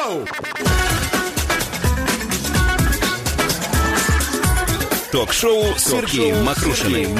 Ток-шоу Сергеем Макрушиным.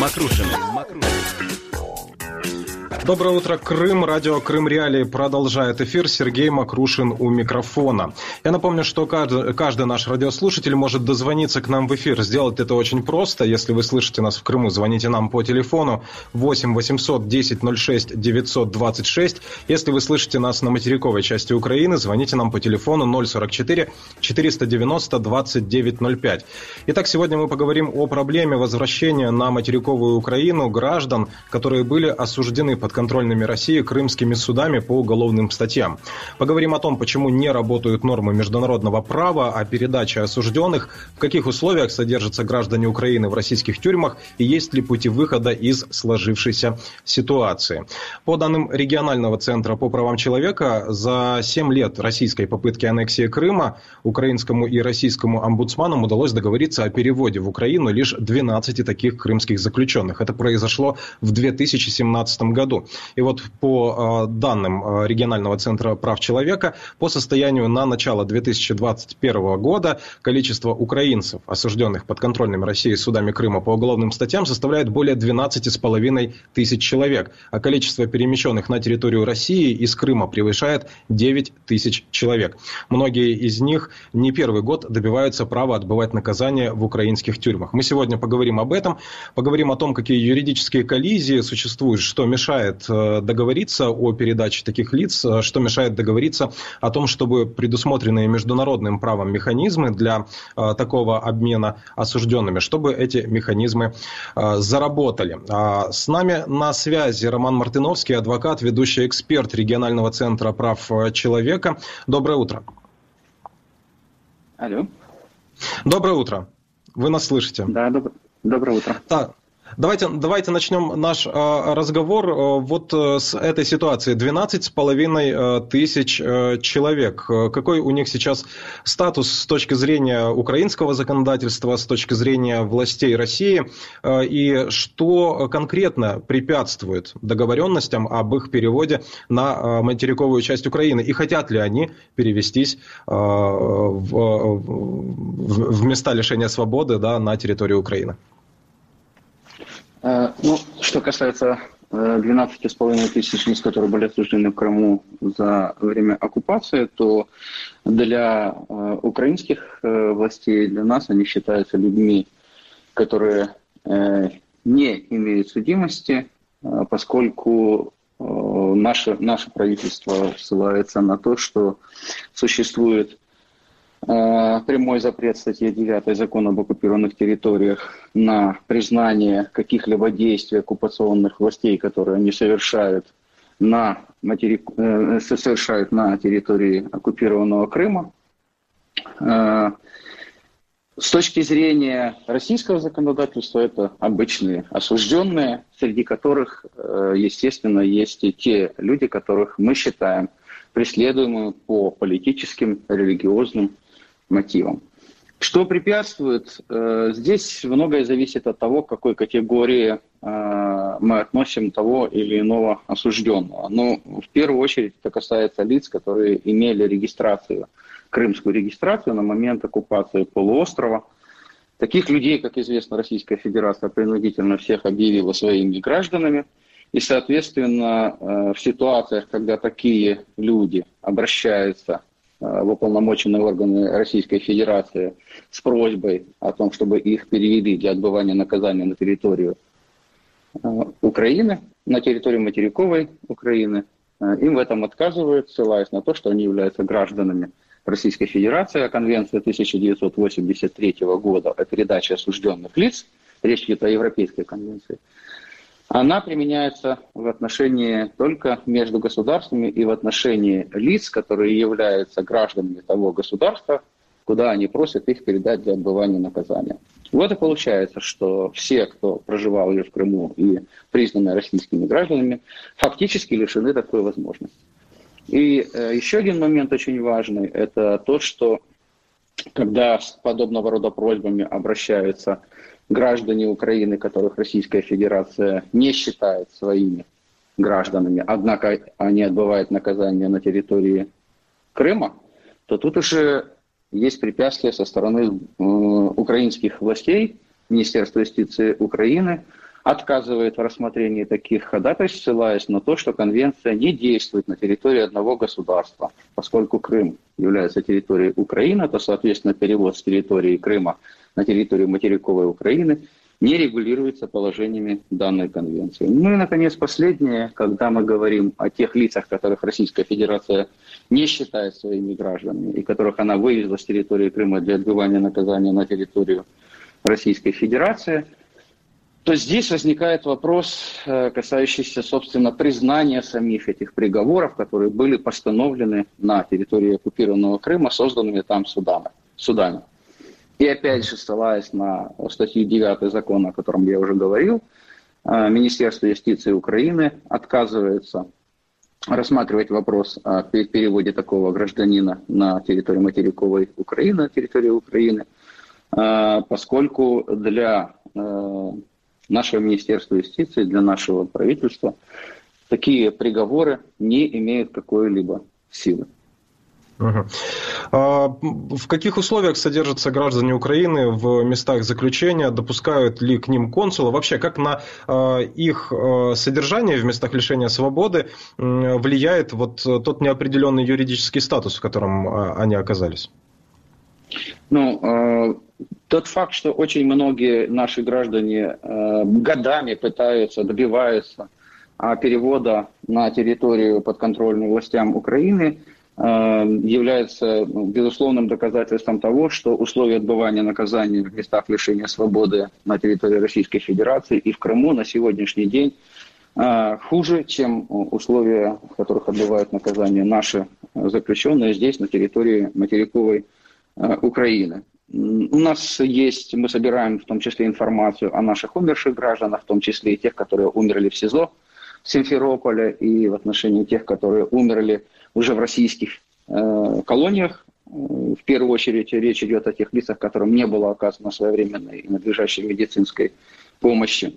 Доброе утро, Крым. Радио «Крым Реалии» продолжает эфир. Сергей Макрушин у микрофона. Я напомню, что каждый наш радиослушатель может дозвониться к нам в эфир. Сделать это очень просто. Если вы слышите нас в Крыму, звоните нам по телефону 8 800 10 06 926. Если вы слышите нас на материковой части Украины, звоните нам по телефону 044 490 2905. Итак, сегодня мы поговорим о проблеме возвращения на материковую Украину граждан, которые были осуждены подконтрольными России крымскими судами по уголовным статьям. Поговорим о том, почему не работают нормы международного права о передаче осужденных, в каких условиях содержатся граждане Украины в российских тюрьмах и есть ли пути выхода из сложившейся ситуации. По данным регионального центра по правам человека, за 7 лет российской попытки аннексии Крыма украинскому и российскому омбудсманам удалось договориться о переводе в Украину лишь 12 таких крымских заключенных. Это произошло в 2017 году. И вот по данным регионального центра прав человека, по состоянию на начало 2021 года количество украинцев, осужденных подконтрольными Россией судами Крыма по уголовным статьям, составляет более 12,5 тысяч человек, а количество перемещенных на территорию России из Крыма превышает 9 тысяч человек. Многие из них не первый год добиваются права отбывать наказание в украинских тюрьмах. Мы сегодня поговорим об этом, поговорим о том, какие юридические коллизии существуют, что мешает договориться о передаче таких лиц, что мешает договориться о том, чтобы предусмотренные международным правом механизмы для такого обмена осужденными, чтобы эти механизмы заработали. С нами на связи Роман Мартыновский, адвокат, ведущий эксперт регионального центра прав человека. Доброе утро. Алло. Доброе утро. Вы нас слышите? Да, доброе утро. Да. Давайте начнем наш разговор вот с этой ситуации. 12,5 тысяч человек. Какой у них сейчас статус с точки зрения украинского законодательства, с точки зрения властей России? И что конкретно препятствует договоренностям об их переводе на материковую часть Украины? И хотят ли они перевестись в места лишения свободы, да, на территорию Украины? Что касается 12,5 тысяч лиц, которые были осуждены в Крыму за время оккупации, то для украинских властей, для нас они считаются людьми, которые не имеют судимости, поскольку наше правительство ссылается на то, что существует прямой запрет статьи 9 Закона об оккупированных территориях на признание каких-либо действий оккупационных властей, которые они совершают на территории оккупированного Крыма. С точки зрения российского законодательства это обычные осужденные, среди которых, естественно, есть и те люди, которых мы считаем преследуемыми по политическим, религиозным мотивам. Что препятствует? Здесь многое зависит от того, к какой категории мы относим того или иного осужденного. Но в первую очередь это касается лиц, которые имели регистрацию, крымскую регистрацию на момент оккупации полуострова. Таких людей, как известно, Российская Федерация принудительно всех объявила своими гражданами. И, соответственно, в ситуациях, когда такие люди обращаются в уполномоченные органы Российской Федерации с просьбой о том, чтобы их перевели для отбывания наказания на территорию Украины, на территорию материковой Украины, им в этом отказывают, ссылаясь на то, что они являются гражданами Российской Федерации, а Конвенция 1983 года о передаче осужденных лиц, речь идет о Европейской конвенции, она применяется в отношении только между государствами и в отношении лиц, которые являются гражданами того государства, куда они просят их передать для отбывания наказания. Вот и получается, что все, кто проживал в Крыму и признаны российскими гражданами, фактически лишены такой возможности. И еще один момент очень важный, это то, что когда с подобного рода просьбами обращаются граждане Украины, которых Российская Федерация не считает своими гражданами, однако они отбывают наказание на территории Крыма, то тут уже есть препятствия со стороны украинских властей. Министерство юстиции Украины отказывает в рассмотрении таких ходатайств, ссылаясь на то, что конвенция не действует на территории одного государства. Поскольку Крым является территорией Украины, то, соответственно, перевод с территории Крыма на территорию материковой Украины не регулируется положениями данной конвенции. Ну и, наконец, последнее, когда мы говорим о тех лицах, которых Российская Федерация не считает своими гражданами, и которых она вывезла с территории Крыма для отбывания наказания на территорию Российской Федерации, то здесь возникает вопрос, касающийся, собственно, признания самих этих приговоров, которые были постановлены на территории оккупированного Крыма, созданными там судами. И опять же, ссылаясь на статью 9 закона, о котором я уже говорил, Министерство юстиции Украины отказывается рассматривать вопрос о переводе такого гражданина на территорию материковой Украины, на территорию Украины, поскольку для нашего Министерства юстиции, для нашего правительства такие приговоры не имеют какой-либо силы. Угу. В каких условиях содержатся граждане Украины в местах заключения? Допускают ли к ним консула? Вообще, как на их содержание в местах лишения свободы влияет вот тот неопределенный юридический статус, в котором они оказались? Тот факт, что очень многие наши граждане годами пытаются, добиваются перевода на территорию подконтрольную властям Украины, является безусловным доказательством того, что условия отбывания наказания в местах лишения свободы на территории Российской Федерации и в Крыму на сегодняшний день хуже, чем условия, в которых отбывают наказание наши заключенные здесь, на территории материковой Украины. У нас есть, мы собираем в том числе информацию о наших умерших гражданах, в том числе и тех, которые умерли в СИЗО в Симферополе, и в отношении тех, которые умерли уже в российских колониях. В первую очередь речь идет о тех лицах, которым не было оказано своевременной и надлежащей медицинской помощи.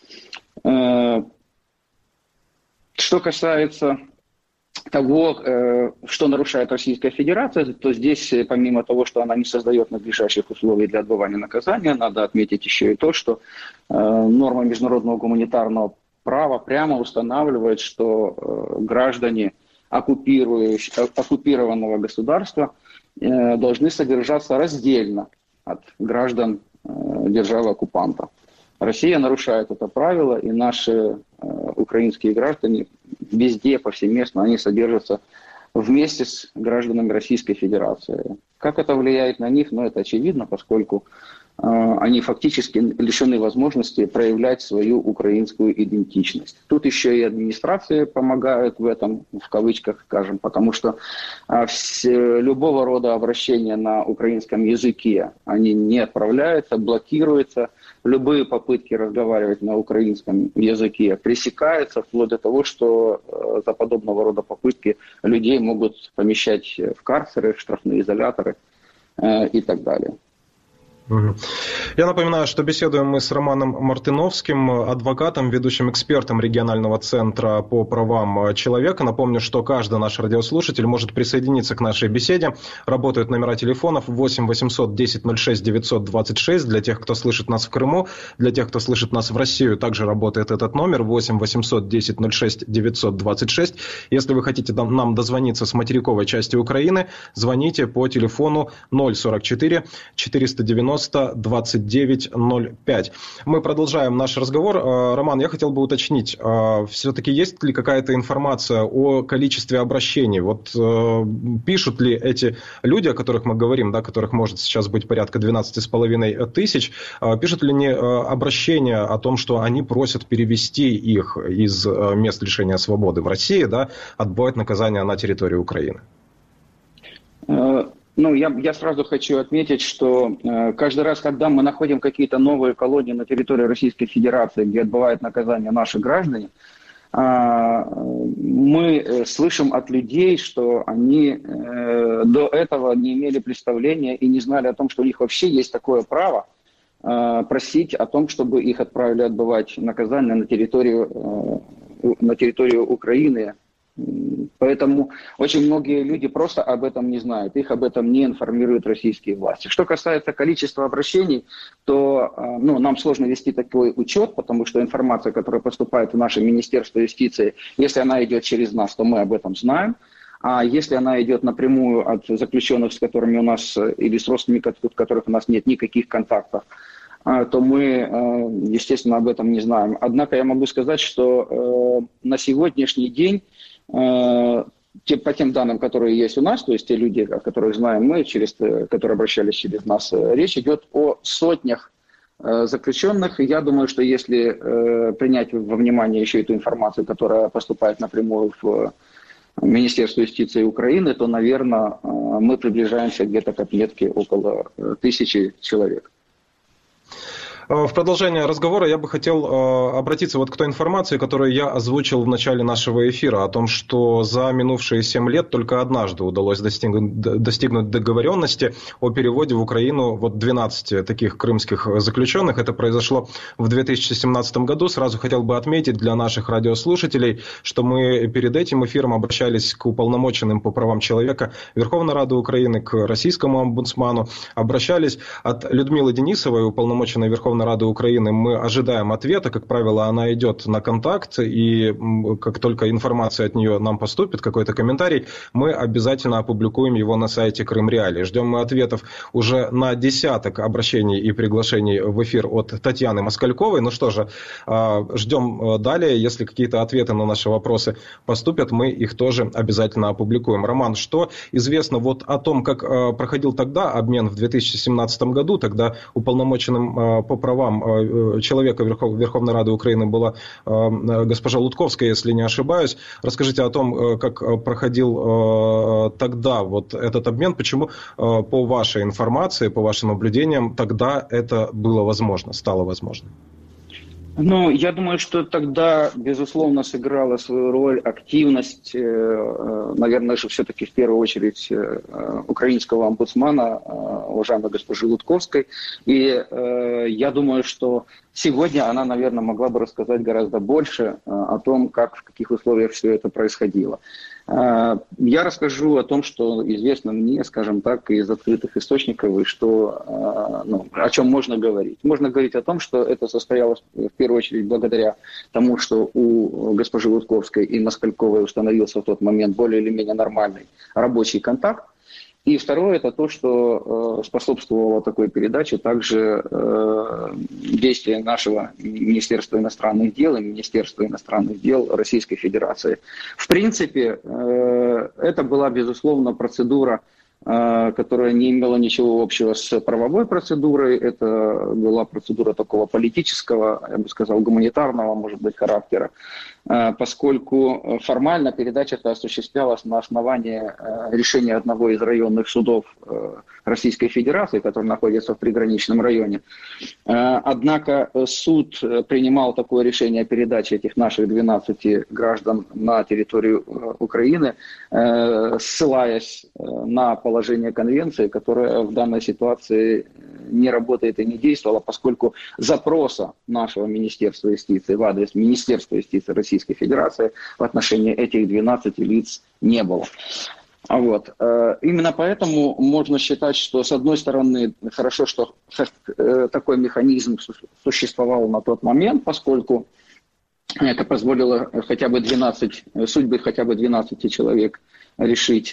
Что касается того, что нарушает Российская Федерация, то здесь, помимо того, что она не создает надлежащих условий для отбывания наказания, надо отметить еще и то, что норма международного гуманитарного права прямо устанавливает, что граждане оккупированного государства должны содержаться раздельно от граждан державы-оккупанта. Россия нарушает это правило, и наши украинские граждане везде, повсеместно, они содержатся вместе с гражданами Российской Федерации. Как это влияет на них? Это очевидно, поскольку они фактически лишены возможности проявлять свою украинскую идентичность. Тут еще и администрация помогает в этом, в кавычках скажем, потому что любого рода обращения на украинском языке, они не отправляются, блокируются. Любые попытки разговаривать на украинском языке пресекаются, вплоть до того, что за подобного рода попытки людей могут помещать в карцеры, в штрафные изоляторы и так далее. Я напоминаю, что беседуем мы с Романом Мартыновским, адвокатом, ведущим экспертом регионального центра по правам человека. Напомню, что каждый наш радиослушатель может присоединиться к нашей беседе. Работают номера телефонов 8 800 10 06 926 для тех, кто слышит нас в Крыму, для тех, кто слышит нас в Россию. Также работает этот номер 8 800 10 06 926. Если вы хотите нам дозвониться с материковой части Украины, звоните по телефону 044 490 2905. Мы продолжаем наш разговор. Роман, я хотел бы уточнить, все-таки есть ли какая-то информация о количестве обращений? Вот пишут ли эти люди, о которых мы говорим, да, которых может сейчас быть порядка 12,5 тысяч, пишут ли они обращения о том, что они просят перевести их из мест лишения свободы в России, да, отбывать наказание на территории Украины? Я сразу хочу отметить, что каждый раз, когда мы находим какие-то новые колонии на территории Российской Федерации, где отбывают наказание наши граждане, мы слышим от людей, что они до этого не имели представления и не знали о том, что у них вообще есть такое право просить о том, чтобы их отправили отбывать наказание на территорию Украины, Поэтому очень многие люди просто об этом не знают, их об этом не информируют российские власти. Что касается количества обращений, то нам сложно вести такой учет, потому что информация, которая поступает в наше Министерство юстиции, если она идет через нас, то мы об этом знаем. А если она идет напрямую от заключенных, с которыми у нас, или с родственниками, с которых у нас нет никаких контактов, то мы, естественно, об этом не знаем. Однако я могу сказать, что на сегодняшний день, по тем данным, которые есть у нас, то есть те люди, о которых знаем мы, которые обращались через нас, речь идет о сотнях заключенных. Я думаю, что если принять во внимание еще эту информацию, которая поступает напрямую в Министерство юстиции Украины, то, наверное, мы приближаемся где-то к отметке около 1000 человек. В продолжение разговора я бы хотел обратиться вот к той информации, которую я озвучил в начале нашего эфира, о том, что за минувшие 7 лет только однажды удалось достигнуть договоренности о переводе в Украину вот 12 таких крымских заключенных. Это произошло в 2017 году. Сразу хотел бы отметить для наших радиослушателей, что мы перед этим эфиром обращались к уполномоченным по правам человека Верховной Рады Украины, к российскому омбудсману. Обращались от Людмилы Денисовой, уполномоченной Верховной Рады Украины, мы ожидаем ответа. Как правило, она идет на контакт, и как только информация от нее нам поступит, какой-то комментарий, мы обязательно опубликуем его на сайте Крым Реалии. Ждем мы ответов уже на десяток обращений и приглашений в эфир от Татьяны Москальковой. Ну что же, ждем далее. Если какие-то ответы на наши вопросы поступят, мы их тоже обязательно опубликуем. Роман, что известно вот о том, как проходил тогда обмен в 2017 году? Тогда уполномоченным по правам человека Верховной Рады Украины была госпожа Лутковская, если не ошибаюсь. Расскажите о том, как проходил тогда вот этот обмен, почему, по вашей информации, по вашим наблюдениям, тогда это было возможно, стало возможным? Я думаю, что тогда, безусловно, сыграла свою роль активность, наверное, же все-таки в первую очередь украинского омбудсмана, уважаемой госпожи Лутковской. И я думаю, что сегодня она, наверное, могла бы рассказать гораздо больше о том, как, в каких условиях все это происходило. Я расскажу о том, что известно мне, скажем так, из открытых источников, и что, о чем можно говорить. Можно говорить о том, что это состоялось в первую очередь благодаря тому, что у госпожи Лутковской и Москальковой установился в тот момент более или менее нормальный рабочий контакт. И второе, это то, что способствовало такой передаче, также действия нашего Министерства иностранных дел и Министерства иностранных дел Российской Федерации. В принципе, это была, безусловно, процедура, которая не имела ничего общего с правовой процедурой. Это была процедура такого политического, я бы сказал, гуманитарного, может быть, характера, поскольку формально передача-то осуществлялась на основании решения одного из районных судов Российской Федерации, который находится в приграничном районе. Однако суд принимал такое решение о передаче этих наших 12 граждан на территорию Украины, ссылаясь на положение конвенции, которая в данной ситуации не работает и не действовала, поскольку запроса нашего Министерства юстиции в адрес Министерства юстиции Российской Федерации в отношении этих 12 лиц не было. Именно поэтому можно считать, что, с одной стороны, хорошо, что такой механизм существовал на тот момент, поскольку это позволило судьбы хотя бы 12 человек решить.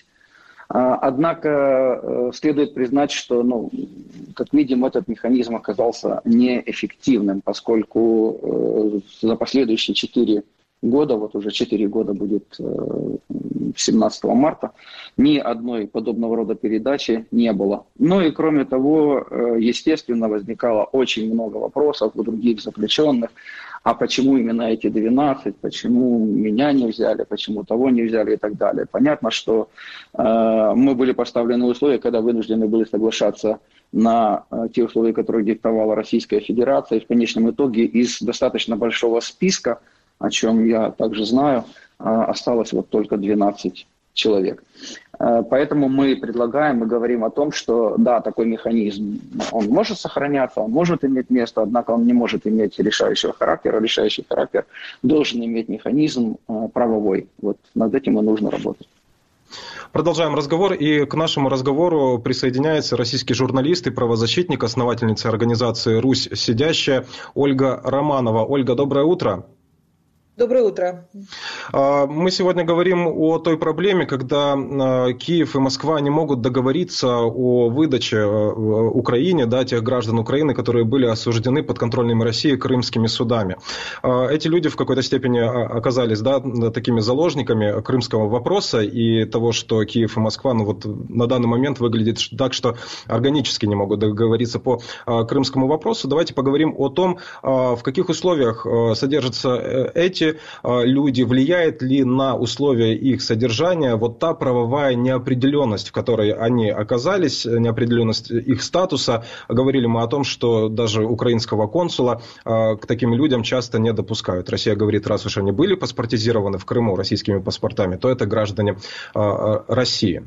Однако следует признать, что, как видим, этот механизм оказался неэффективным, поскольку за последующие 4 года, уже 4 года будет 17 марта, ни одной подобного рода передачи не было. И кроме того, естественно, возникало очень много вопросов у других заключенных. А почему именно эти 12, почему меня не взяли, почему того не взяли и так далее. Понятно, что мы были поставлены в условия, когда вынуждены были соглашаться на те условия, которые диктовала Российская Федерация. И в конечном итоге из достаточно большого списка, о чем я также знаю, осталось только 12 человек. Поэтому мы предлагаем и говорим о том, что да, такой механизм, он может сохраняться, он может иметь место, однако он не может иметь решающего характера. Решающий характер должен иметь механизм правовой. Вот над этим и нужно работать. Продолжаем разговор, и к нашему разговору присоединяется российский журналист и правозащитник, основательница организации «Русь сидящая» Ольга Романова. Ольга, доброе утро. Доброе утро. Мы сегодня говорим о той проблеме, когда Киев и Москва не могут договориться о выдаче Украине, да, тех граждан Украины, которые были осуждены подконтрольными России крымскими судами. Эти люди в какой-то степени оказались, да, такими заложниками крымского вопроса и того, что Киев и Москва на данный момент выглядит так, что органически не могут договориться по крымскому вопросу. Давайте поговорим о том, в каких условиях содержатся эти люди, влияет ли на условия их содержания вот та правовая неопределенность, в которой они оказались, неопределенность их статуса. Говорили мы о том, что даже украинского консула к таким людям часто не допускают. Россия говорит, раз уж они были паспортизированы в Крыму российскими паспортами, то это граждане России.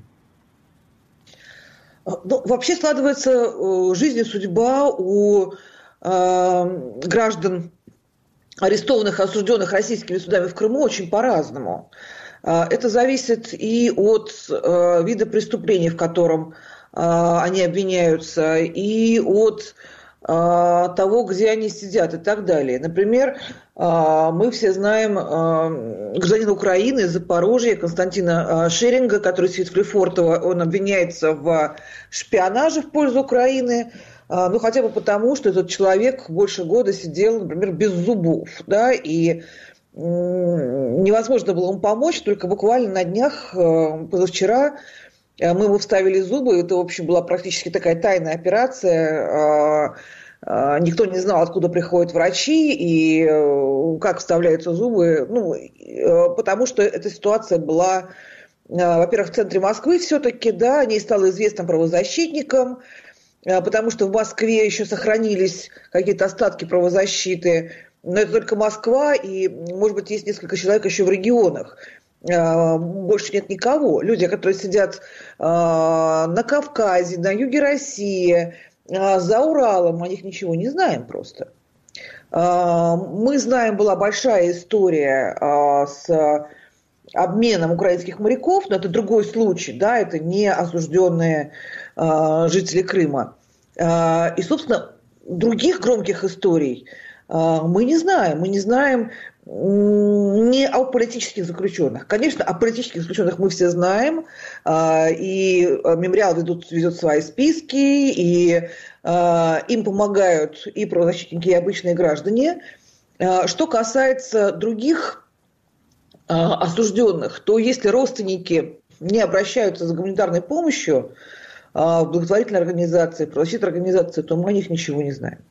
Ну, вообще складывается жизнь и судьба у граждан, арестованных, осужденных российскими судами в Крыму, очень по-разному. Это зависит и от вида преступления, в котором они обвиняются, и от того, где они сидят и так далее. Например, мы все знаем гражданина Украины из Запорожья Константина Шеринга, который сидит в Лефортово. Он обвиняется в шпионаже в пользу Украины. Ну, хотя бы потому, что этот человек больше года сидел, например, без зубов, да, и невозможно было ему помочь, только буквально на днях, позавчера, мы ему вставили зубы, это, в общем, была практически такая тайная операция, никто не знал, откуда приходят врачи и как вставляются зубы, ну, потому что эта ситуация была, во-первых, в центре Москвы все-таки, да, о ней стало известным правозащитникам, потому что в Москве еще сохранились какие-то остатки правозащиты, но это только Москва, и, может быть, есть несколько человек еще в регионах. Больше нет никого. Люди, которые сидят на Кавказе, на юге России, за Уралом, о них ничего не знаем просто. Мы знаем, была большая история с обменом украинских моряков, но это другой случай, да, это не осужденные жители Крыма. И, собственно, других громких историй мы не знаем. Мы не знаем не о политических заключенных. Конечно, о политических заключенных мы все знаем, и мемориал ведет свои списки, и им помогают и правозащитники, и обычные граждане. Что касается других осужденных, то если родственники не обращаются за гуманитарной помощью в благотворительные организации, правозащитные организации, то мы о них ничего не знаем.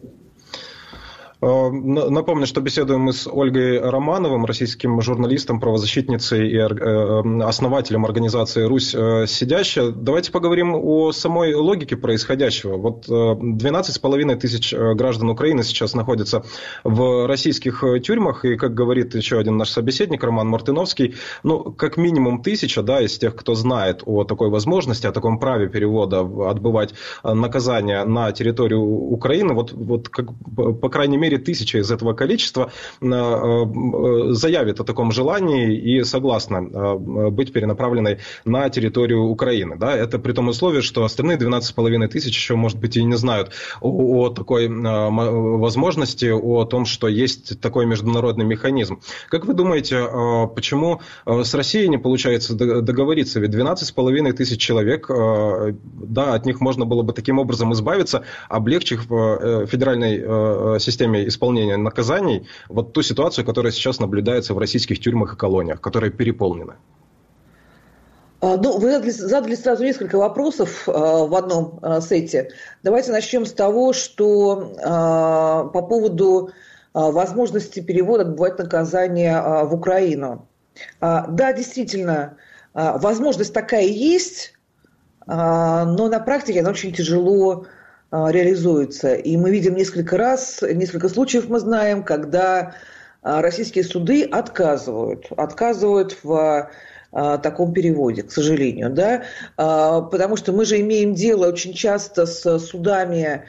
Напомню, что беседуем мы с Ольгой Романовым, российским журналистом, правозащитницей и основателем организации «Русь сидящая». Давайте поговорим о самой логике происходящего. Вот 12,5 тысяч граждан Украины сейчас находятся в российских тюрьмах, и, как говорит еще один наш собеседник, Роман Мартыновский, ну, как минимум 1000, да, из тех, кто знает о такой возможности, о таком праве перевода отбывать наказание на территорию Украины, вот как, по крайней мере, 1000 из этого количества заявит о таком желании и согласна быть перенаправленной на территорию Украины. Да? Это при том условии, что остальные 12,5 тысяч еще, может быть, и не знают о такой возможности, о том, что есть такой международный механизм. Как вы думаете, почему с Россией не получается договориться? Ведь 12,5 тысяч человек, да, от них можно было бы таким образом избавиться, облегчив федеральной системе исполнения наказаний вот ту ситуацию, которая сейчас наблюдается в российских тюрьмах и колониях, которые переполнены. Ну, вы задали сразу несколько вопросов в одном сете. Давайте начнем с того, что по поводу возможности перевода отбывать наказание в Украину. Да, действительно, возможность такая есть, но на практике она очень тяжело реализуется. И мы видим несколько случаев мы знаем, когда российские суды отказывают в таком переводе, к сожалению, да, потому что мы же имеем дело очень часто с судами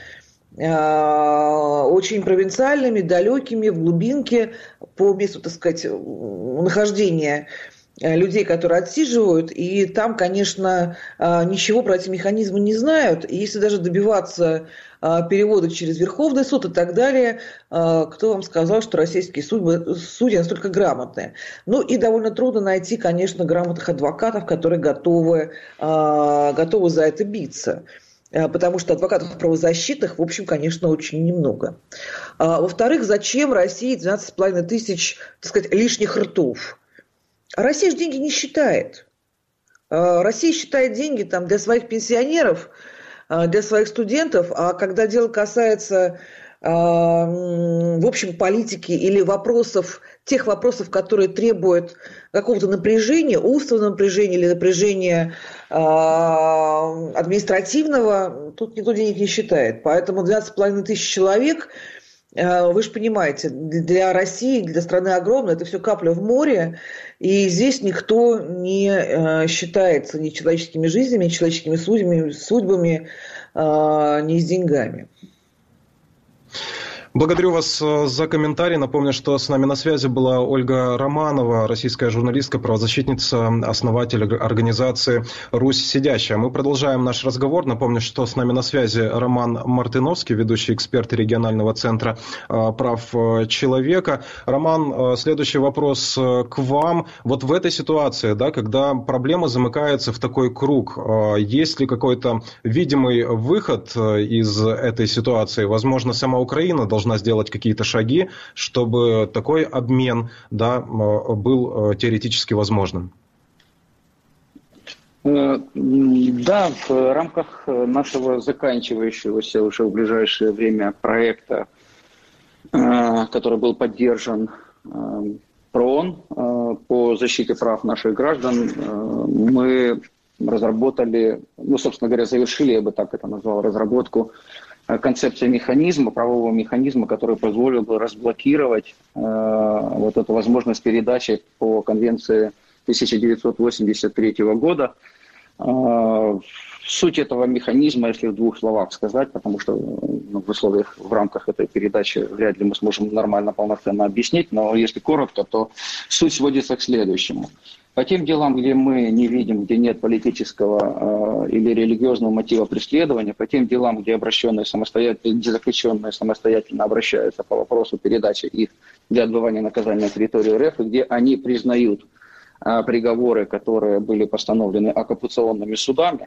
очень провинциальными, далекими, в глубинке, по месту, так сказать, нахождения людей, которые отсиживают, и там, конечно, ничего про эти механизмы не знают, и если даже добиваться перевода через Верховный суд и так далее, кто вам сказал, что российские судьи настолько грамотные? Ну и довольно трудно найти, конечно, грамотных адвокатов, которые готовы за это биться. Потому что адвокатов правозащитных, в общем, конечно, очень немного. Во-вторых, зачем России 12,5 тысяч, так сказать, лишних ртов? Россия же деньги не считает. Россия считает деньги там, для своих пенсионеров, для своих студентов, а когда дело касается, в общем, политики или тех вопросов, которые требуют какого-то напряжения, умственного напряжения или напряжения административного, тут никто денег не считает. Поэтому 12,5 тысяч человек, вы же понимаете, для России, для страны огромной, это все капля в море, и здесь никто не считается ни человеческими жизнями, ни человеческими судьбами, ни с деньгами. Благодарю вас за комментарий. Напомню, что с нами на связи была Ольга Романова, российская журналистка, правозащитница, основатель организации «Русь сидящая». Мы продолжаем наш разговор. Напомню, что с нами на связи Роман Мартыновский, ведущий эксперт регионального центра прав человека. Роман, следующий вопрос к вам. Вот в этой ситуации, да, когда проблема замыкается в такой круг, есть ли какой-то видимый выход из этой ситуации? Возможно, сама Украина должна сделать какие-то шаги, чтобы такой обмен, да, был теоретически возможным? Да, в рамках нашего заканчивающегося уже в ближайшее время проекта, который был поддержан ПРООН по защите прав наших граждан, мы разработали, собственно говоря, завершили, я бы так это назвал, разработку концепция механизма, правового механизма, который позволил бы разблокировать вот эту возможность передачи по конвенции 1983 года. Суть этого механизма, если в двух словах сказать, потому что в условиях, в рамках этой передачи вряд ли мы сможем нормально, полноценно объяснить, но если коротко, то суть сводится к следующему. По тем делам, где мы не видим, где нет политического или религиозного мотива преследования, по тем делам, где заключенные самостоятельно обращаются по вопросу передачи их для отбывания наказания на территории РФ, и где они признают приговоры, которые были постановлены оккупационными судами,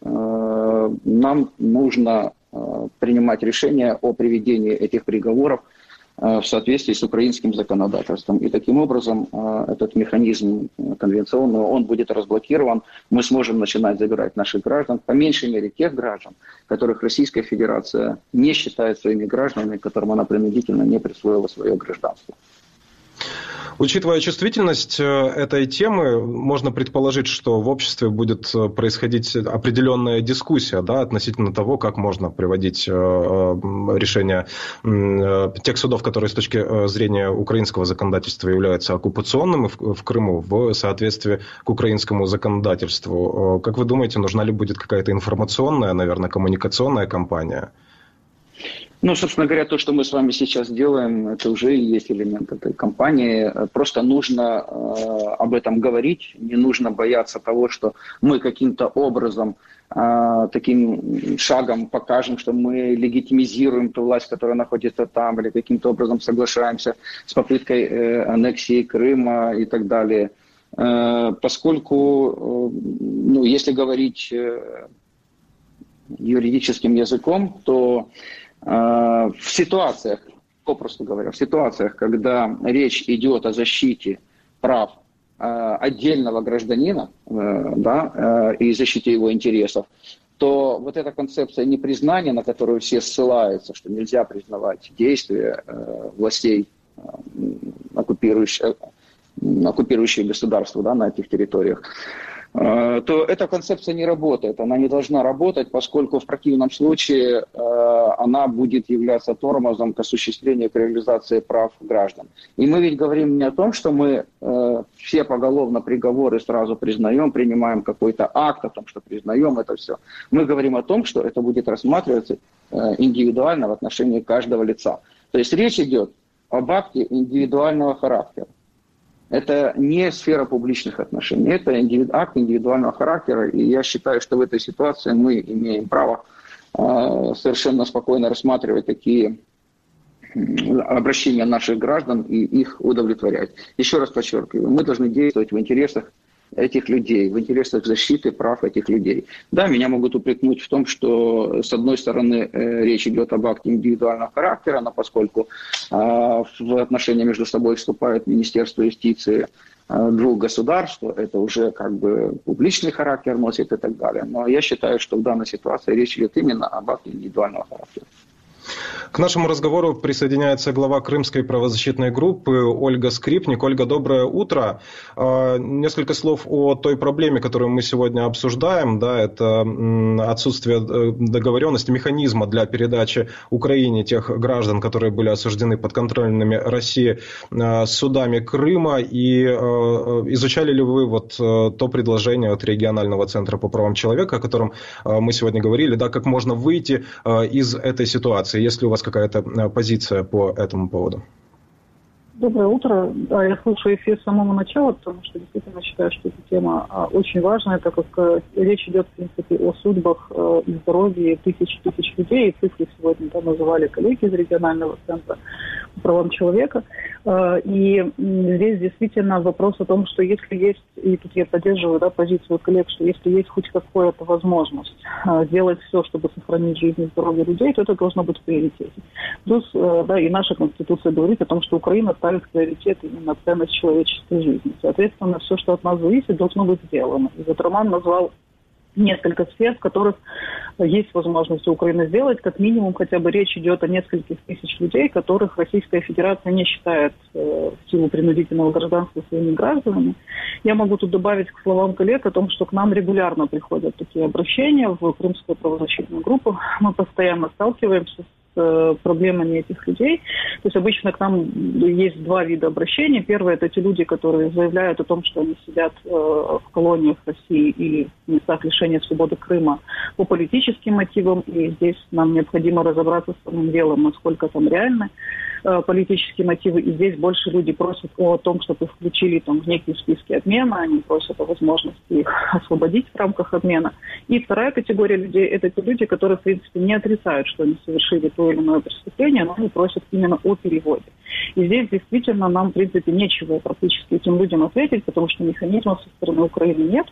нам нужно принимать решение о приведении этих приговоров в соответствии с украинским законодательством. И таким образом этот механизм конвенционный, он будет разблокирован. Мы сможем начинать забирать наших граждан, по меньшей мере тех граждан, которых Российская Федерация не считает своими гражданами, которым она принудительно не присвоила свое гражданство. Учитывая чувствительность этой темы, можно предположить, что в обществе будет происходить определенная дискуссия, да, относительно того, как можно приводить решения тех судов, которые с точки зрения украинского законодательства являются оккупационными в Крыму, в соответствии к украинскому законодательству. Как вы думаете, нужна ли будет какая-то информационная, наверное, коммуникационная кампания? Собственно говоря, то, что мы с вами сейчас делаем, это уже и есть элемент этой кампании. Просто нужно об этом говорить, не нужно бояться того, что мы каким-то образом, таким шагом покажем, что мы легитимизируем ту власть, которая находится там, или каким-то образом соглашаемся с попыткой аннексии Крыма и так далее. Поскольку, если говорить юридическим языком, то в ситуациях, попросту говоря, когда речь идет о защите прав отдельного гражданина, и защите его интересов, то вот эта концепция непризнания, на которую все ссылаются, что нельзя признавать действия властей, оккупирующих государства, на этих территориях, то эта концепция не работает. Она не должна работать, поскольку в противном случае она будет являться тормозом к осуществлению, к реализации прав граждан. И мы ведь говорим не о том, что мы все поголовно приговоры сразу признаем, принимаем какой-то акт о том, что признаем это все. Мы говорим о том, что это будет рассматриваться индивидуально в отношении каждого лица. То есть речь идет об акте индивидуального характера. Это не сфера публичных отношений, это акт индивидуального характера, и я считаю, что в этой ситуации мы имеем право совершенно спокойно рассматривать такие обращения наших граждан и их удовлетворять. Еще раз подчеркиваю, мы должны действовать в интересах этих людей, в интересах защиты прав этих людей. Да, меня могут упрекнуть в том, что, с одной стороны, речь идет об акте индивидуального характера, но поскольку в отношения между собой вступают Министерство юстиции двух государств, это уже как бы публичный характер носит и так далее. Но я считаю, что в данной ситуации речь идет именно об акте индивидуального характера. К нашему разговору присоединяется глава Крымской правозащитной группы Ольга Скрипник. Ольга, доброе утро. Несколько слов о той проблеме, которую мы сегодня обсуждаем. Да, это отсутствие договоренности, механизма для передачи Украине тех граждан, которые были осуждены подконтрольными России судами Крыма. И изучали ли вы вот то предложение от регионального центра по правам человека, о котором мы сегодня говорили, да, как можно выйти из этой ситуации? Есть ли у вас какая-то позиция по этому поводу? Доброе утро. Да, я слушаю эфир с самого начала, потому что действительно считаю, что эта тема очень важная, так как речь идет, в принципе, о судьбах и здоровье тысяч людей. И цифры сегодня называли коллеги из регионального центра по правам человека. И здесь действительно вопрос о том, что если есть, и тут я поддерживаю позицию коллег, что если есть хоть какая-то возможность сделать все, чтобы сохранить жизнь и здоровье людей, то это должно быть в приоритете. Плюс, и наша Конституция говорит о том, что Украина ставит в приоритет именно ценность человеческой жизни. Соответственно, все, что от нас зависит, должно быть сделано. И вот Роман назвал несколько сфер, в которых есть возможность у Украины сделать. Как минимум, хотя бы речь идет о нескольких тысяч людей, которых Российская Федерация не считает в силу принудительного гражданства своими гражданами. Я могу тут добавить к словам коллег о том, что к нам регулярно приходят такие обращения в Крымскую правозащитную группу. Мы постоянно сталкиваемся с проблемами этих людей. То есть обычно к нам есть два вида обращений. Первое – это те люди, которые заявляют о том, что они сидят в колониях России или в местах лишения свободы Крыма по политическим мотивам. И здесь нам необходимо разобраться с самым делом, насколько там реальны политические мотивы. И здесь больше люди просят о том, чтобы их включили в некие списки обмена. Они просят о возможности их освободить в рамках обмена. И вторая категория людей – это те люди, которые, в принципе, не отрицают, что они совершили то или иное преступление, но они просят именно о переводе. И здесь действительно нам, в принципе, нечего практически этим людям ответить, потому что механизмов со стороны Украины нет.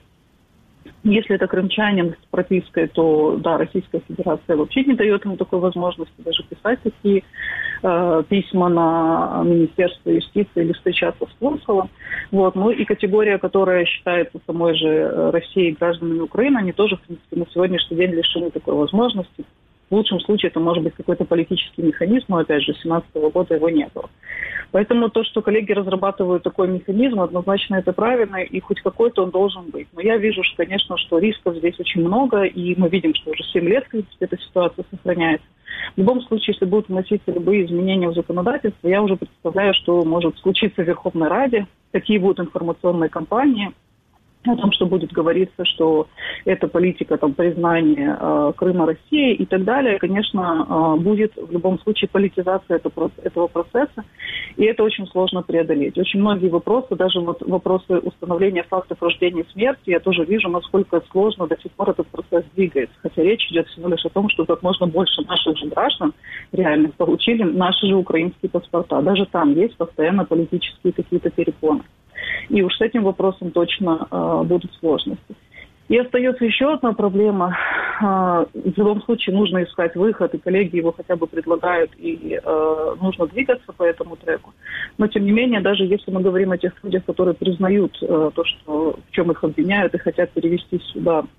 Если это крымчанин с пропиской, то, да, Российская Федерация вообще не дает ему такой возможности даже писать такие письма на Министерство юстиции или встречаться с консулом. Вот. Ну и категория, которая считается самой же Россией гражданами Украины, они тоже, в принципе, на сегодняшний день лишены такой возможности. В лучшем случае это может быть какой-то политический механизм, но, опять же, с 2017 года его не было. Поэтому то, что коллеги разрабатывают такой механизм, однозначно это правильно, и хоть какой-то он должен быть. Но я вижу, что, конечно, что рисков здесь очень много, и мы видим, что уже 7 лет, в принципе, эта ситуация сохраняется. В любом случае, если будут вноситься любые изменения в законодательство, я уже представляю, что может случиться в Верховной Раде, какие будут информационные кампании, о том, что будет говориться, что это политика признания Крыма России и так далее, конечно, будет в любом случае политизация этого процесса, и это очень сложно преодолеть. Очень многие вопросы, даже вот вопросы установления фактов рождения и смерти, я тоже вижу, насколько сложно до сих пор этот процесс двигается. Хотя речь идет всего лишь о том, что как можно больше наших же граждан реально получили наши же украинские паспорта. Даже там есть постоянно политические какие-то перепоны. И уж с этим вопросом точно будут сложности. И остается еще одна проблема. В любом случае нужно искать выход, и коллеги его хотя бы предлагают, и нужно двигаться по этому треку. Но, тем не менее, даже если мы говорим о тех людях, которые признают то, что, в чем их обвиняют, и хотят перевести сюда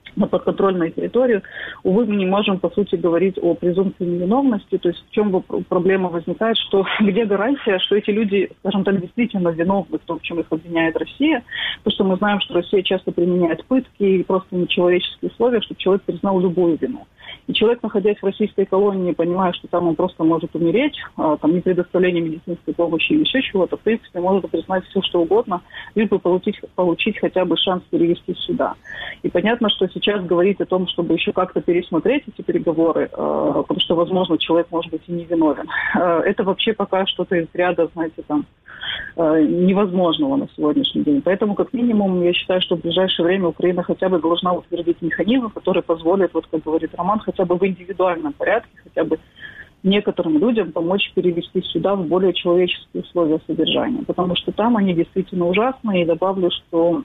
на подконтрольную территорию. Увы, мы не можем, по сути, говорить о презумпции невиновности. То есть в чем проблема возникает, что где гарантия, что эти люди, скажем так, действительно виновны в том, в чем их обвиняет Россия. Потому что мы знаем, что Россия часто применяет пытки и просто нечеловеческие условия, чтобы человек признал любую вину. И человек, находясь в российской колонии, понимая, что там он просто может умереть, там не предоставление медицинской помощи или еще чего-то, в принципе, может признать все, что угодно, либо получить хотя бы шанс перевестись сюда. И понятно, что сейчас говорить о том, чтобы еще как-то пересмотреть эти переговоры, потому что, возможно, человек может быть и невиновен, это вообще пока что-то из ряда, знаете, там, невозможного на сегодняшний день. Поэтому, как минимум, я считаю, что в ближайшее время Украина хотя бы должна утвердить механизм, который позволит, вот как говорит Роман, хотя бы в индивидуальном порядке, хотя бы некоторым людям помочь перевести сюда в более человеческие условия содержания. Потому что там они действительно ужасные. И добавлю, что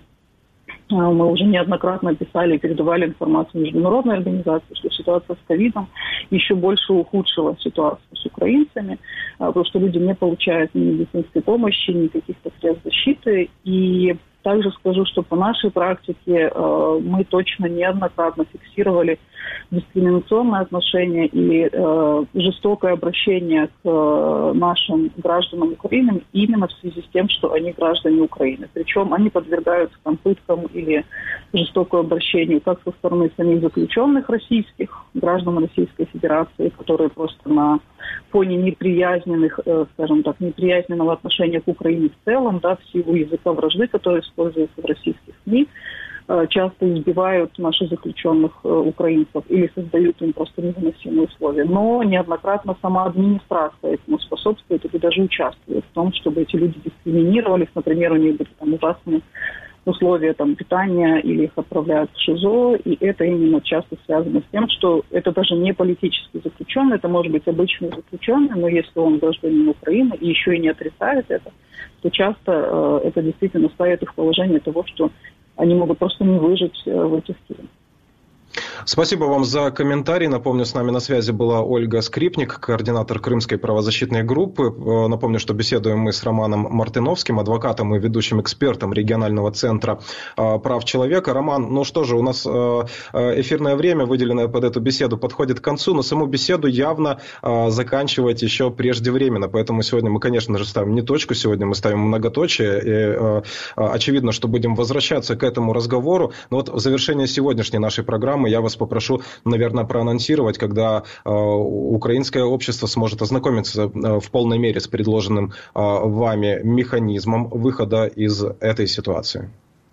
мы уже неоднократно писали и передавали информацию международной организации, что ситуация с ковидом еще больше ухудшила ситуацию с украинцами, потому что люди не получают ни медицинской помощи, ни каких-то средств защиты. И также скажу, что по нашей практике мы точно неоднократно фиксировали дискриминационное отношение и жестокое обращение к нашим гражданам Украины именно в связи с тем, что они граждане Украины. Причем они подвергаются там, пыткам или жестокому обращению как со стороны самих заключенных российских, граждан Российской Федерации, которые просто на фоне неприязненных, скажем так, неприязненного отношения к Украине в целом, да, в силу языка вражды, который используется в российских СМИ, часто избивают наших заключенных украинцев или создают им просто невыносимые условия. Но неоднократно сама администрация этому способствует или даже участвует в том, чтобы эти люди дискриминировались. Например, у них были там ужасные условия там, питания или их отправляют в ШИЗО. И это именно часто связано с тем, что это даже не политический заключенный, это может быть обычный заключенный, но если он гражданин Украины и еще и не отрицает это, то часто это действительно ставит их в положение того, что они могут просто не выжить в этих тюрьмах. Спасибо вам за комментарий. Напомню, с нами на связи была Ольга Скрипник, координатор Крымской правозащитной группы. Напомню, что беседуем мы с Романом Мартыновским, адвокатом и ведущим экспертом регионального центра прав человека. Роман, ну что же, у нас эфирное время, выделенное под эту беседу, подходит к концу, но саму беседу явно заканчивать еще преждевременно. Поэтому сегодня мы, конечно же, ставим не точку, сегодня мы ставим многоточие. И очевидно, что будем возвращаться к этому разговору. Но вот в завершение сегодняшней нашей программы я вас попрошу, наверное, проанонсировать, когда украинское общество сможет ознакомиться в полной мере с предложенным вами механизмом выхода из этой ситуации.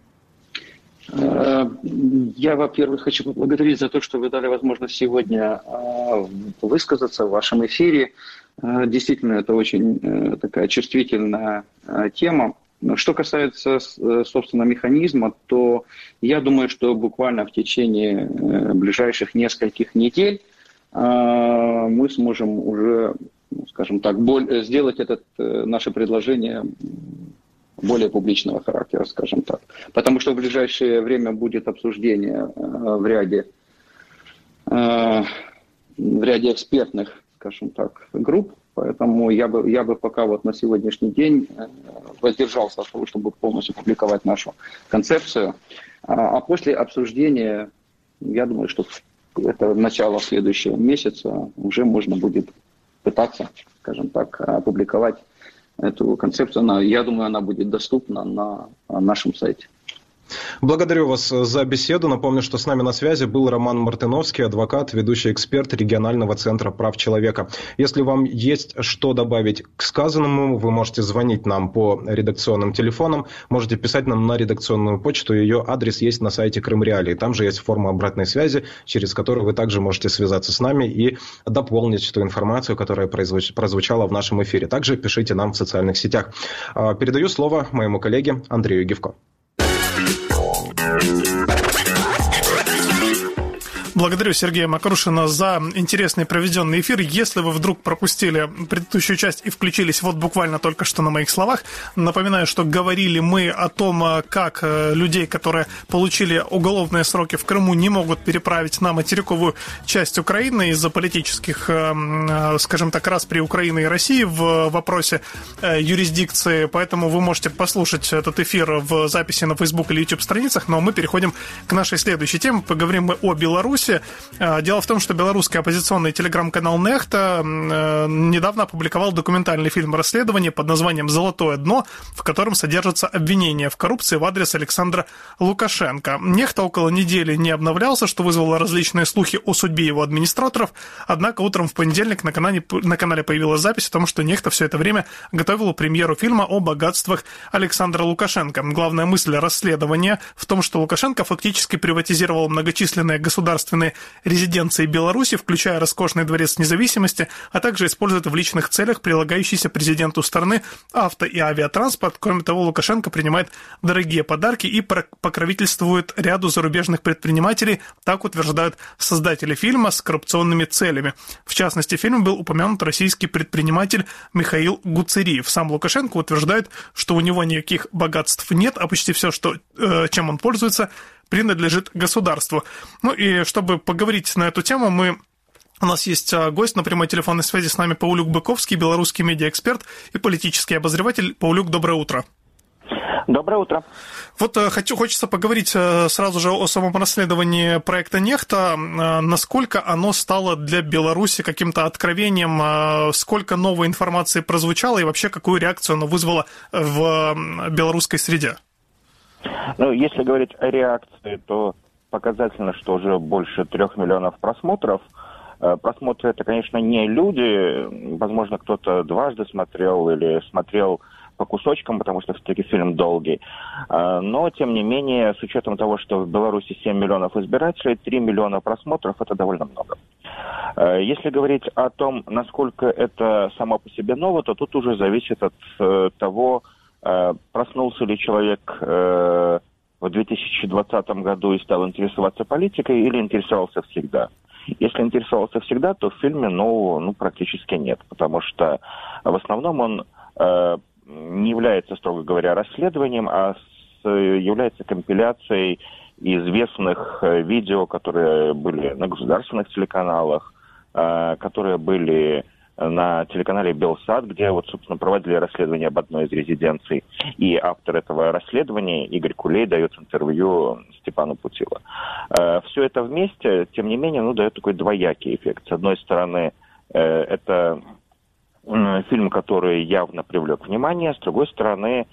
Я, во-первых, хочу поблагодарить за то, что вы дали возможность сегодня высказаться в вашем эфире. Действительно, это очень такая чувствительная тема. Что касается, собственно, механизма, то я думаю, что буквально в течение ближайших нескольких недель мы сможем уже, скажем так, сделать наше предложение более публичного характера, скажем так. Потому что в ближайшее время будет обсуждение в ряде экспертных, скажем так, групп. Поэтому я бы пока вот на сегодняшний день воздержался от того, чтобы полностью публиковать нашу концепцию. А после обсуждения, я думаю, что это начало следующего месяца уже можно будет пытаться, скажем так, опубликовать эту концепцию. Я думаю, она будет доступна на нашем сайте. Благодарю вас за беседу. Напомню, что с нами на связи был Роман Мартыновский, адвокат, ведущий эксперт регионального центра прав человека. Если вам есть что добавить к сказанному, вы можете звонить нам по редакционным телефонам, можете писать нам на редакционную почту, ее адрес есть на сайте Крым Реалии. Там же есть форма обратной связи, через которую вы также можете связаться с нами и дополнить ту информацию, которая прозвучала в нашем эфире. Также пишите нам в социальных сетях. Передаю слово моему коллеге Андрею Гевко. Благодарю Сергея Макрушина за интересный проведенный эфир. Если вы вдруг пропустили предыдущую часть и включились вот буквально только что на моих словах, напоминаю, что говорили мы о том, как людей, которые получили уголовные сроки в Крыму, не могут переправить на материковую часть Украины из-за политических, скажем так, распри Украины и России в вопросе юрисдикции. Поэтому вы можете послушать этот эфир в записи на Facebook или YouTube страницах. Но мы переходим к нашей следующей теме. Поговорим мы о Беларуси. Дело в том, что белорусский оппозиционный телеграм-канал «Нехта» недавно опубликовал документальный фильм расследования под названием «Золотое дно», в котором содержатся обвинения в коррупции в адрес Александра Лукашенко. «Нехта» около недели не обновлялся, что вызвало различные слухи о судьбе его администраторов. Однако утром в понедельник на канале появилась запись о том, что «Нехта» все это время готовил премьеру фильма о богатствах Александра Лукашенко. Главная мысль расследования в том, что Лукашенко фактически приватизировал многочисленные государственные резиденции Беларуси, включая роскошный дворец независимости, а также использует в личных целях прилагающийся президенту страны авто- и авиатранспорт. Кроме того, Лукашенко принимает дорогие подарки и покровительствует ряду зарубежных предпринимателей, так утверждают создатели фильма, с коррупционными целями. В частности, в фильме был упомянут российский предприниматель Михаил Гуцериев. Сам Лукашенко утверждает, что у него никаких богатств нет, а почти все, чем он пользуется, принадлежит государству. Ну и чтобы поговорить на эту тему, у нас есть гость на прямой телефонной связи с нами Паулюк Быковский, белорусский медиаэксперт и политический обозреватель. Паулюк, доброе утро. Доброе утро. Вот хочется поговорить сразу же о самом расследовании проекта «Нехта». Насколько оно стало для Беларуси каким-то откровением, сколько новой информации прозвучало и вообще какую реакцию оно вызвало в белорусской среде? Если говорить о реакции, то показательно, что уже больше 3 миллионов просмотров. Просмотры — это, конечно, не люди. Возможно, кто-то дважды смотрел или смотрел по кусочкам, потому что все-таки фильм долгий. Но, тем не менее, с учетом того, что в Беларуси 7 миллионов избирателей, 3 миллиона просмотров — это довольно много. Если говорить о том, насколько это само по себе ново, то тут уже зависит от того, проснулся ли человек в 2020 году и стал интересоваться политикой или интересовался всегда. Если интересовался всегда, то в фильме нового практически нет, потому что в основном он не является, строго говоря, расследованием, а является компиляцией известных видео, которые были на государственных телеканалах, которые были на телеканале «Белсат», где собственно, проводили расследование об одной из резиденций. И автор этого расследования, Игорь Кулей, дает интервью Степану Путило. Все это вместе, тем не менее, дает такой двоякий эффект. С одной стороны, это фильм, который явно привлек внимание. С другой стороны,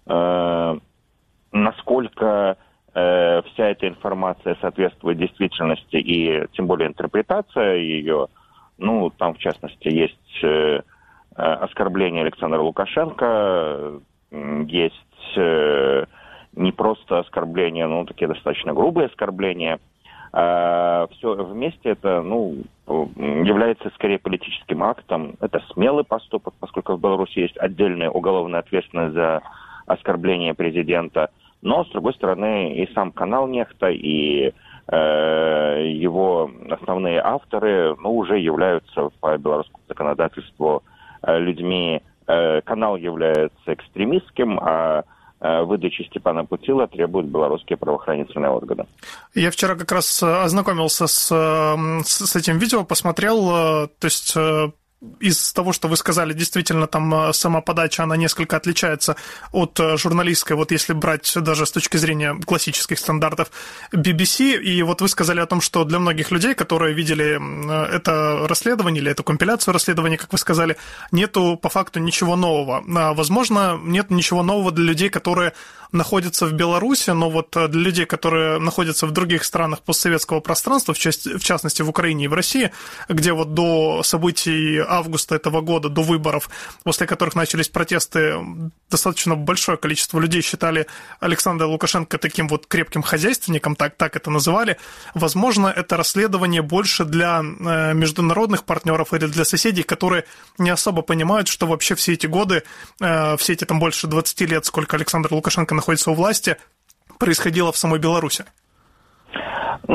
насколько вся эта информация соответствует действительности и тем более интерпретация ее. Там, в частности, есть оскорбление Александра Лукашенко, есть не просто оскорбления, но такие достаточно грубые оскорбления. Все вместе это, является скорее политическим актом. Это смелый поступок, поскольку в Беларуси есть отдельная уголовная ответственность за оскорбление президента. Но, с другой стороны, и сам канал «Нехта», и его основные авторы, уже являются по белорусскому законодательству людьми. Канал является экстремистским, а выдачи Степана Путила требуют белорусские правоохранительные органы. Я вчера как раз ознакомился с этим видео, посмотрел, то есть из того, что вы сказали, действительно, там сама подача, она несколько отличается от журналистской, если брать даже с точки зрения классических стандартов BBC, и вы сказали о том, что для многих людей, которые видели это расследование или эту компиляцию расследования, как вы сказали, нету по факту ничего нового. Возможно, нет ничего нового для людей, которые находятся в Беларуси, но для людей, которые находятся в других странах постсоветского пространства, в частности в Украине и в России, где до событий августа этого года, до выборов, после которых начались протесты, достаточно большое количество людей считали Александра Лукашенко таким крепким хозяйственником, так это называли. Возможно, это расследование больше для международных партнеров или для соседей, которые не особо понимают, что вообще все эти годы, все эти больше 20 лет, сколько Александр Лукашенко находится у власти, происходило в самой Беларуси.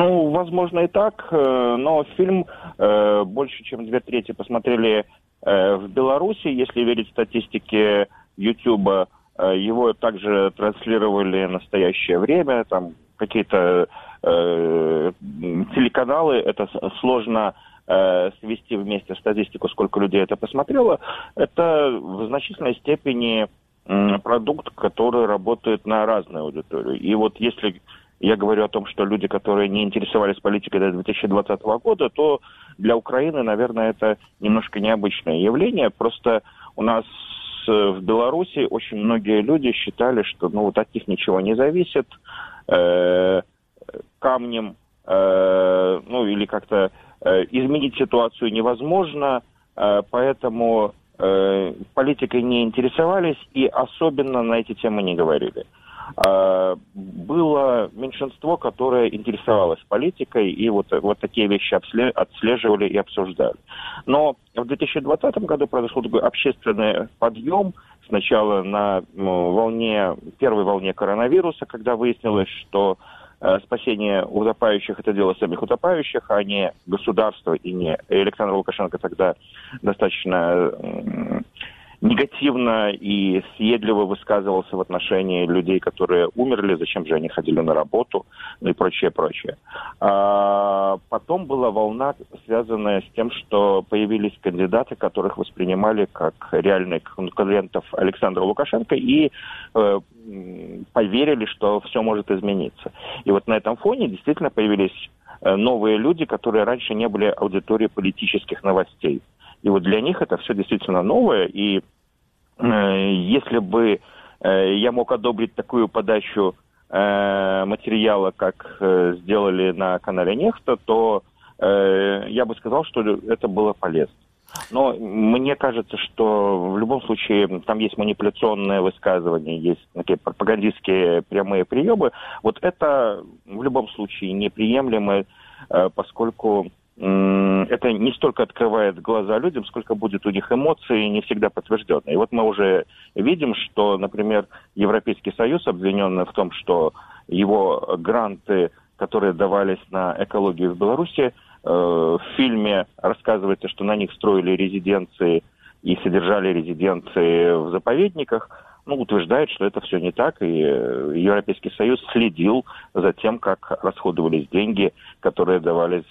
Ну, возможно и так, но фильм больше, чем 2/3 посмотрели в Беларуси, если верить статистике Ютуба. Его также транслировали в настоящее время, там какие-то телеканалы, это сложно свести вместе статистику, сколько людей это посмотрело. Это в значительной степени продукт, который работает на разную аудиторию. И вот если я говорю о том, что люди, которые не интересовались политикой до 2020 года, то для Украины, наверное, это немножко необычное явление. Просто у нас в Беларуси очень многие люди считали, что вот от них ничего не зависит, камнем, или как-то изменить ситуацию невозможно, поэтому политикой не интересовались и особенно на эти темы не говорили. Было меньшинство, которое интересовалось политикой, и вот такие вещи отслеживали и обсуждали. Но в 2020 году произошел такой общественный подъем, сначала на первой волне коронавируса, когда выяснилось, что спасение утопающих – это дело самих утопающих, а не государства и не Александр Лукашенко тогда достаточно негативно и съедливо высказывался в отношении людей, которые умерли, зачем же они ходили на работу, и прочее. Потом была волна, связанная с тем, что появились кандидаты, которых воспринимали как реальных конкурентов Александра Лукашенко, и поверили, что все может измениться. И вот на этом фоне действительно появились новые люди, которые раньше не были аудиторией политических новостей. И вот для них это все действительно новое, и если бы я мог одобрить такую подачу материала, как сделали на канале Нехта, то я бы сказал, что это было полезно. Но мне кажется, что в любом случае там есть манипуляционное высказывание, есть такие пропагандистские прямые приемы. Вот это в любом случае неприемлемо, поскольку это не столько открывает глаза людям, сколько будет у них эмоции, не всегда подтвержденные. И вот мы уже видим, что, например, Европейский Союз, обвиненный в том, что его гранты, которые давались на экологию в Беларуси, в фильме рассказывается, что на них строили резиденции и содержали резиденции в заповедниках, утверждает, что это все не так, и Европейский Союз следил за тем, как расходовались деньги, которые давались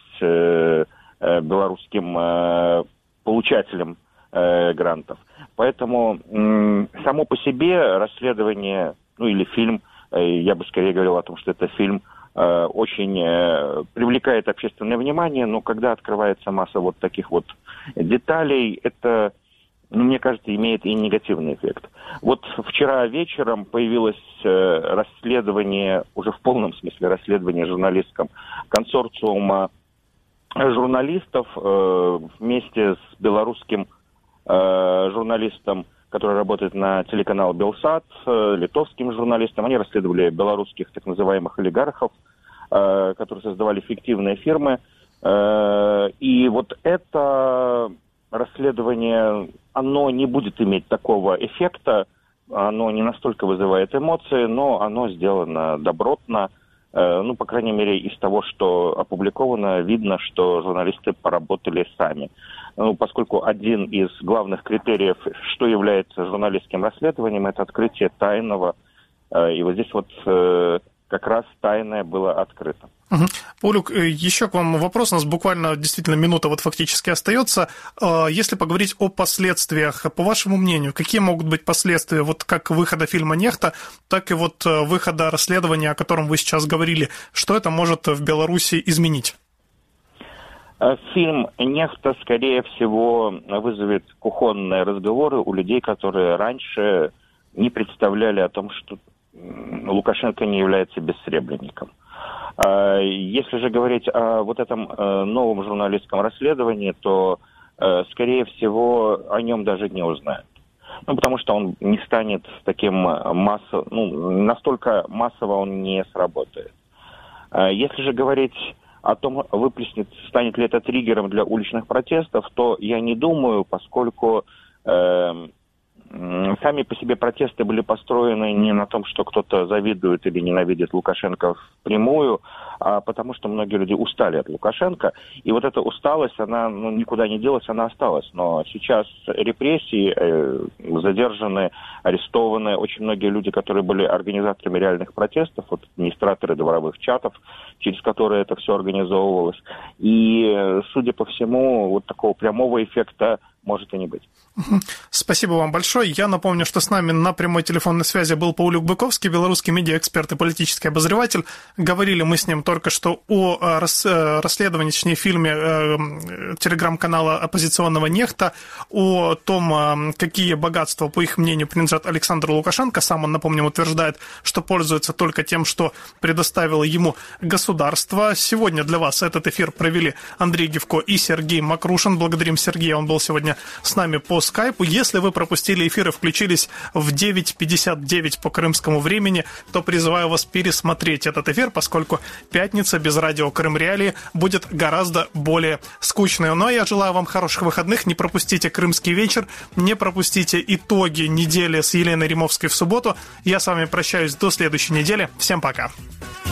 белорусским получателям грантов. Поэтому само по себе расследование, или фильм, я бы скорее говорил о том, что это фильм, очень привлекает общественное внимание, но когда открывается масса вот таких вот деталей, это, мне кажется, имеет и негативный эффект. Вот вчера вечером появилось расследование, уже в полном смысле расследование журналистском консорциума журналистов вместе с белорусским журналистом, который работает на телеканал Белсат, литовским журналистом. Они расследовали белорусских так называемых олигархов, которые создавали фиктивные фирмы. И вот это расследование, оно не будет иметь такого эффекта, оно не настолько вызывает эмоции, но оно сделано добротно. По крайней мере, из того, что опубликовано, видно, что журналисты поработали сами. Поскольку один из главных критериев, что является журналистским расследованием, это открытие тайного. И вот здесь как раз тайное было открыто. Павлюк, еще к вам вопрос. У нас буквально действительно минута фактически остается. Если поговорить о последствиях, по вашему мнению, какие могут быть последствия как выхода фильма «Нехта», так и выхода расследования, о котором вы сейчас говорили? Что это может в Беларуси изменить? Фильм «Нехта», скорее всего, вызовет кухонные разговоры у людей, которые раньше не представляли о том, что Лукашенко не является бессребренником. Если же говорить о этом новом журналистском расследовании, то, скорее всего, о нем даже не узнают. Потому что он не станет таким настолько массово он не сработает. Если же говорить о том, станет ли это триггером для уличных протестов, то я не думаю, поскольку сами по себе протесты были построены не на том, что кто-то завидует или ненавидит Лукашенко впрямую, а потому что многие люди устали от Лукашенко. И вот эта усталость, она никуда не делась, она осталась. Но сейчас репрессии, задержаны, арестованы очень многие люди, которые были организаторами реальных протестов, вот администраторы дворовых чатов, через которые это все организовывалось. И, судя по всему, вот такого прямого эффекта может и не быть. Спасибо вам большое. Я напомню, что с нами на прямой телефонной связи был Паулюк Быковский, белорусский медиаэксперт и политический обозреватель. Говорили мы с ним только что о расследовании, точнее, фильме телеграм-канала оппозиционного «Нехта», о том, какие богатства, по их мнению, принадлежат Александру Лукашенко. Сам он, напомним, утверждает, что пользуется только тем, что предоставило ему государство. Сегодня для вас этот эфир провели Андрей Гевко и Сергей Макрушин. Благодарим Сергея, он был сегодня с нами по скайпу. Если вы пропустили эфир и включились в 9:59 по крымскому времени, то призываю вас пересмотреть этот эфир, поскольку пятница без радио Крым Реалии будет гораздо более скучной. Но я желаю вам хороших выходных, не пропустите крымский вечер, не пропустите итоги недели с Еленой Римовской в субботу. Я с вами прощаюсь до следующей недели. Всем пока.